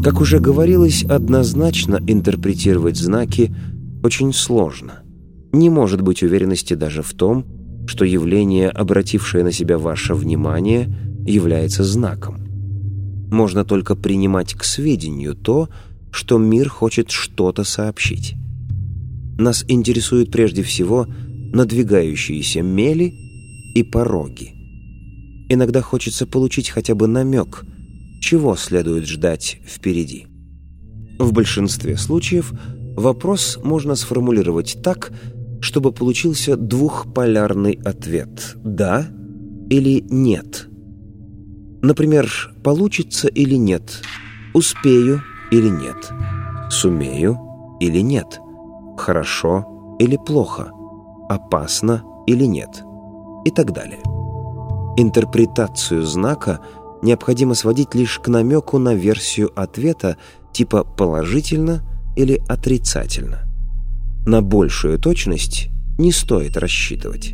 Как уже говорилось, однозначно интерпретировать знаки очень сложно. Не может быть уверенности даже в том, что явление, обратившее на себя ваше внимание, является знаком. Можно только принимать к сведению то, что мир хочет что-то сообщить. Нас интересуют прежде всего надвигающиеся мели и пороги. Иногда хочется получить хотя бы намек, чего следует ждать впереди. В большинстве случаев вопрос можно сформулировать так, чтобы получился двухполярный ответ «да» или «нет». Например, получится или нет, успею или нет, сумею или нет, хорошо или плохо, опасно или нет и так далее. Интерпретацию знака необходимо сводить лишь к намеку на версию ответа типа «положительно» или «отрицательно». На большую точность не стоит рассчитывать.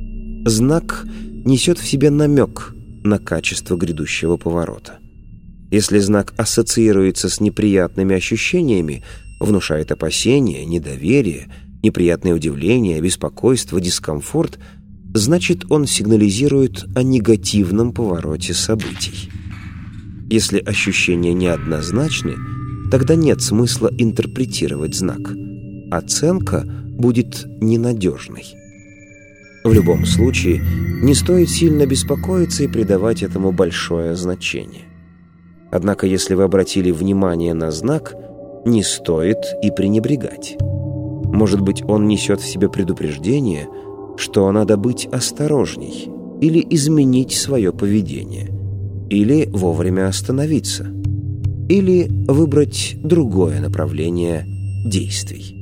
Знак несет в себе намек на качество грядущего поворота. Если знак ассоциируется с неприятными ощущениями, внушает опасения, недоверие, неприятное удивление, беспокойство, дискомфорт, значит, он сигнализирует о негативном повороте событий. Если ощущения неоднозначны, тогда нет смысла интерпретировать знак. Оценка будет ненадежной. В любом случае, не стоит сильно беспокоиться и придавать этому большое значение. Однако, если вы обратили внимание на знак, не стоит и пренебрегать. Может быть, он несет в себе предупреждение, что надо быть осторожней или изменить свое поведение, или вовремя остановиться, или выбрать другое направление действий.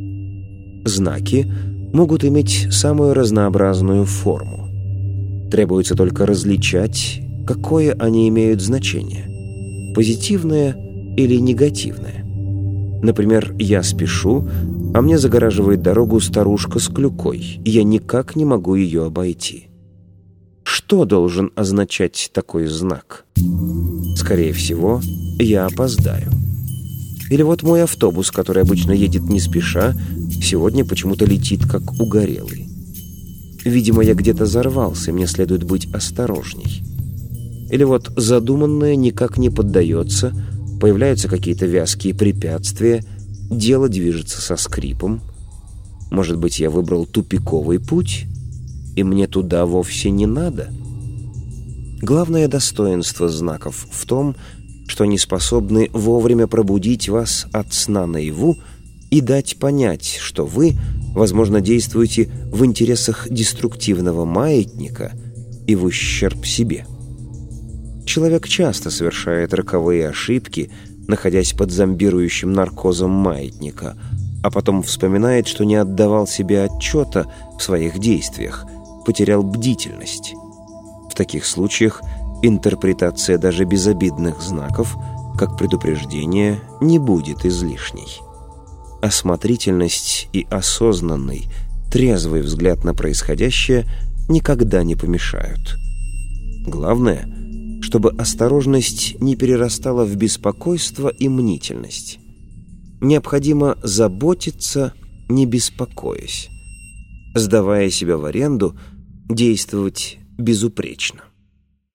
Знаки могут иметь самую разнообразную форму. Требуется только различать, какое они имеют значение – позитивное или негативное. Например, я спешу, а мне загораживает дорогу старушка с клюкой, и я никак не могу ее обойти. Что должен означать такой знак? Скорее всего, я опоздаю. Или вот мой автобус, который обычно едет не спеша, сегодня почему-то летит как угорелый. Видимо, я где-то взорвался, и мне следует быть осторожней. Или вот задуманное никак не поддается, появляются какие-то вязкие препятствия, дело движется со скрипом. Может быть, я выбрал тупиковый путь, и мне туда вовсе не надо? Главное достоинство знаков в том, что они способны вовремя пробудить вас от сна наяву и дать понять, что вы, возможно, действуете в интересах деструктивного маятника и в ущерб себе. Человек часто совершает роковые ошибки, находясь под зомбирующим наркозом маятника, а потом вспоминает, что не отдавал себе отчета в своих действиях, потерял бдительность. В таких случаях интерпретация даже безобидных знаков, как предупреждение, не будет излишней. Осмотрительность и осознанный, трезвый взгляд на происходящее никогда не помешают. Главное, чтобы осторожность не перерастала в беспокойство и мнительность. Необходимо заботиться, не беспокоясь. Сдавая себя в аренду, действовать безупречно.